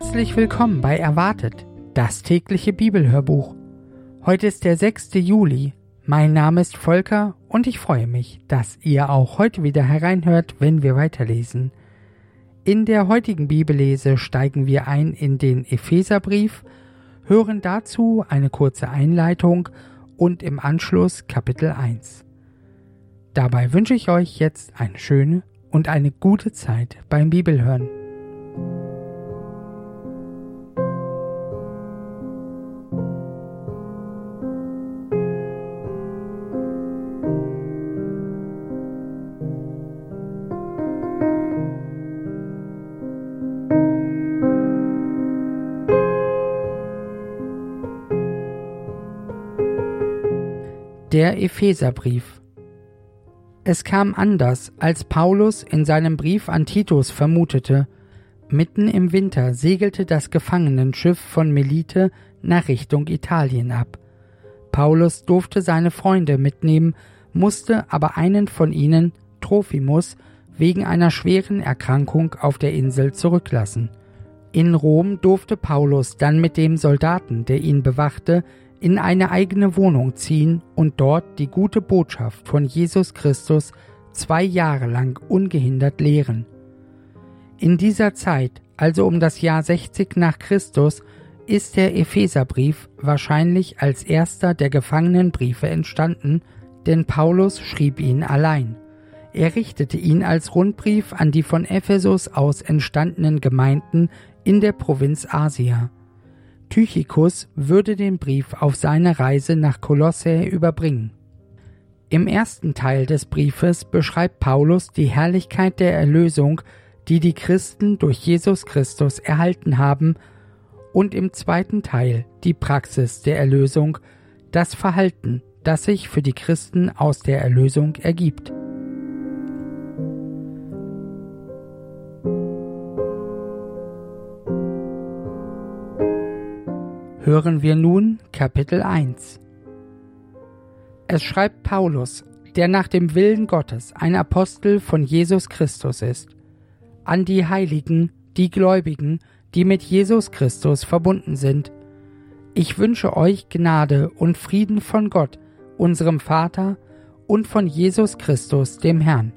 Herzlich willkommen bei Erwartet, das tägliche Bibelhörbuch. Heute ist der 6. Juli. Mein Name ist Volker und ich freue mich, dass ihr auch heute wieder hereinhört, wenn wir weiterlesen. In der heutigen Bibellese steigen wir ein in den Epheserbrief, hören dazu eine kurze Einleitung und im Anschluss Kapitel 1. Dabei wünsche ich euch jetzt eine schöne und eine gute Zeit beim Bibelhören. Der Epheserbrief. Es kam anders, als Paulus in seinem Brief an Titus vermutete. Mitten im Winter segelte das Gefangenenschiff von Melite nach Richtung Italien ab. Paulus durfte seine Freunde mitnehmen, musste aber einen von ihnen, Trophimus, wegen einer schweren Erkrankung auf der Insel zurücklassen. In Rom durfte Paulus dann mit dem Soldaten, der ihn bewachte, in eine eigene Wohnung ziehen und dort die gute Botschaft von Jesus Christus 2 Jahre lang ungehindert lehren. In dieser Zeit, also um das Jahr 60 nach Christus, ist der Epheserbrief wahrscheinlich als erster der Gefangenenbriefe entstanden, denn Paulus schrieb ihn allein. Er richtete ihn als Rundbrief an die von Ephesus aus entstandenen Gemeinden in der Provinz Asia. Tychicus würde den Brief auf seine Reise nach Kolossä überbringen. Im ersten Teil des Briefes beschreibt Paulus die Herrlichkeit der Erlösung, die die Christen durch Jesus Christus erhalten haben, und im zweiten Teil die Praxis der Erlösung, das Verhalten, das sich für die Christen aus der Erlösung ergibt. Hören wir nun Kapitel 1. Es schreibt Paulus, der nach dem Willen Gottes ein Apostel von Jesus Christus ist, an die Heiligen, die Gläubigen, die mit Jesus Christus verbunden sind. Ich wünsche euch Gnade und Frieden von Gott, unserem Vater, und von Jesus Christus, dem Herrn.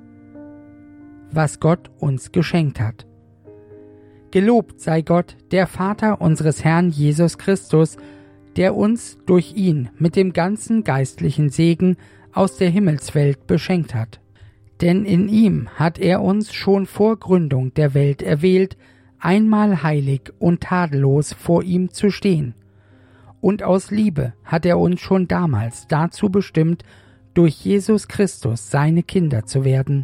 Was Gott uns geschenkt hat. Gelobt sei Gott, der Vater unseres Herrn Jesus Christus, der uns durch ihn mit dem ganzen geistlichen Segen aus der Himmelswelt beschenkt hat. Denn in ihm hat er uns schon vor Gründung der Welt erwählt, einmal heilig und tadellos vor ihm zu stehen. Und aus Liebe hat er uns schon damals dazu bestimmt, durch Jesus Christus seine Kinder zu werden.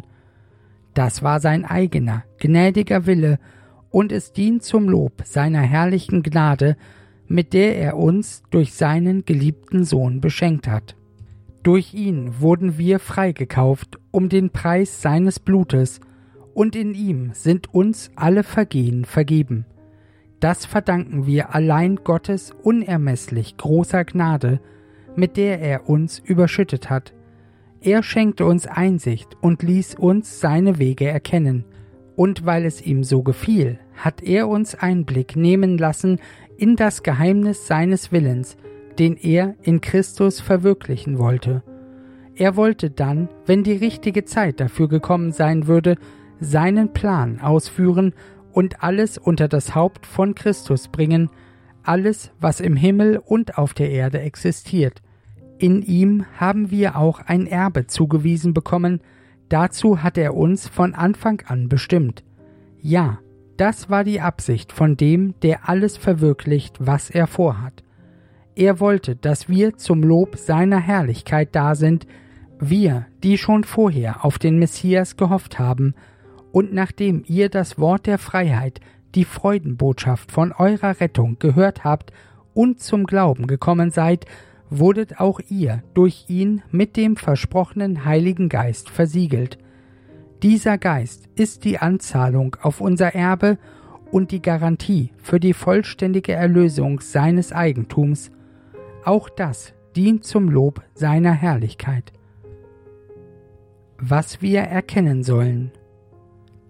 Das war sein eigener, gnädiger Wille, und es dient zum Lob seiner herrlichen Gnade, mit der er uns durch seinen geliebten Sohn beschenkt hat. Durch ihn wurden wir freigekauft um den Preis seines Blutes, und in ihm sind uns alle Vergehen vergeben. Das verdanken wir allein Gottes unermesslich großer Gnade, mit der er uns überschüttet hat. Er schenkte uns Einsicht und ließ uns seine Wege erkennen. Und weil es ihm so gefiel, hat er uns Einblick nehmen lassen in das Geheimnis seines Willens, den er in Christus verwirklichen wollte. Er wollte dann, wenn die richtige Zeit dafür gekommen sein würde, seinen Plan ausführen und alles unter das Haupt von Christus bringen, alles, was im Himmel und auf der Erde existiert. In ihm haben wir auch ein Erbe zugewiesen bekommen. Dazu hat er uns von Anfang an bestimmt. Ja, das war die Absicht von dem, der alles verwirklicht, was er vorhat. Er wollte, dass wir zum Lob seiner Herrlichkeit da sind, wir, die schon vorher auf den Messias gehofft haben, und nachdem ihr das Wort der Freiheit, die Freudenbotschaft von eurer Rettung gehört habt und zum Glauben gekommen seid, wurdet auch ihr durch ihn mit dem versprochenen Heiligen Geist versiegelt. Dieser Geist ist die Anzahlung auf unser Erbe und die Garantie für die vollständige Erlösung seines Eigentums. Auch das dient zum Lob seiner Herrlichkeit. Was wir erkennen sollen.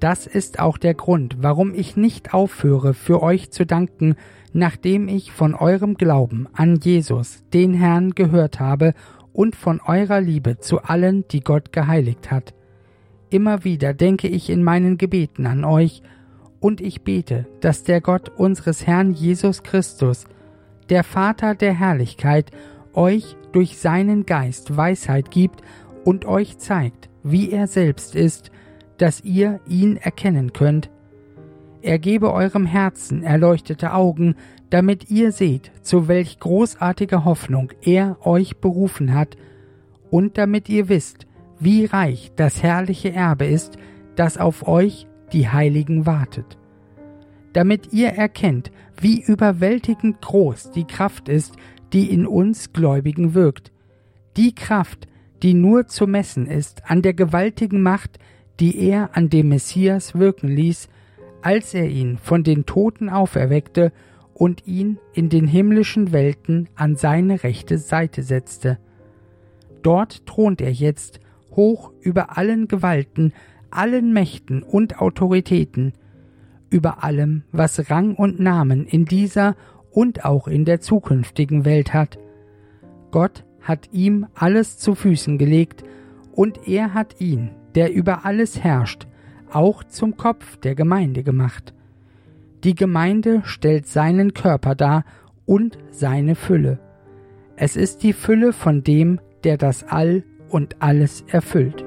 Das ist auch der Grund, warum ich nicht aufhöre, für euch zu danken, nachdem ich von eurem Glauben an Jesus, den Herrn, gehört habe und von eurer Liebe zu allen, die Gott geheiligt hat. Immer wieder denke ich in meinen Gebeten an euch, und ich bete, dass der Gott unseres Herrn Jesus Christus, der Vater der Herrlichkeit, euch durch seinen Geist Weisheit gibt und euch zeigt, wie er selbst ist, dass ihr ihn erkennen könnt. Er gebe eurem Herzen erleuchtete Augen, damit ihr seht, zu welch großartiger Hoffnung er euch berufen hat, und damit ihr wisst, wie reich das herrliche Erbe ist, das auf euch, die Heiligen, wartet. Damit ihr erkennt, wie überwältigend groß die Kraft ist, die in uns Gläubigen wirkt, die Kraft, die nur zu messen ist an der gewaltigen Macht, die er an dem Messias wirken ließ, als er ihn von den Toten auferweckte und ihn in den himmlischen Welten an seine rechte Seite setzte. Dort thront er jetzt, hoch über allen Gewalten, allen Mächten und Autoritäten, über allem, was Rang und Namen in dieser und auch in der zukünftigen Welt hat. Gott hat ihm alles zu Füßen gelegt, und er hat ihn, der über alles herrscht, auch zum Kopf der Gemeinde gemacht. Die Gemeinde stellt seinen Körper dar und seine Fülle. Es ist die Fülle von dem, der das All und alles erfüllt.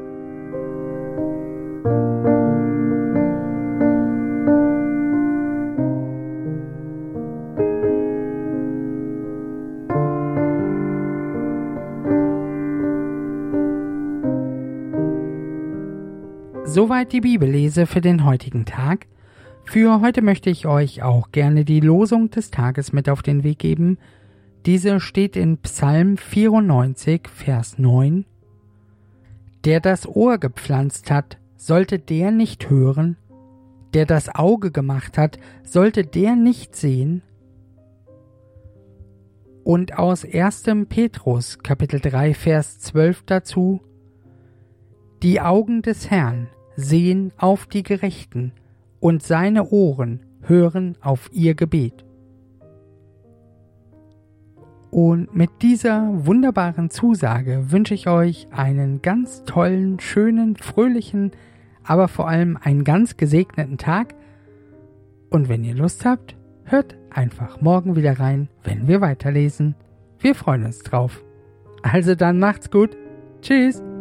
Soweit die Bibellese für den heutigen Tag. Für heute möchte ich euch auch gerne die Losung des Tages mit auf den Weg geben. Diese steht in Psalm 94, Vers 9. Der das Ohr gepflanzt hat, sollte der nicht hören? Der das Auge gemacht hat, sollte der nicht sehen? Und aus 1. Petrus, Kapitel 3, Vers 12 dazu: Die Augen des Herrn sehen auf die Gerechten, und seine Ohren hören auf ihr Gebet. Und mit dieser wunderbaren Zusage wünsche ich euch einen ganz tollen, schönen, fröhlichen, aber vor allem einen ganz gesegneten Tag. Und wenn ihr Lust habt, hört einfach morgen wieder rein, wenn wir weiterlesen. Wir freuen uns drauf. Also dann macht's gut. Tschüss.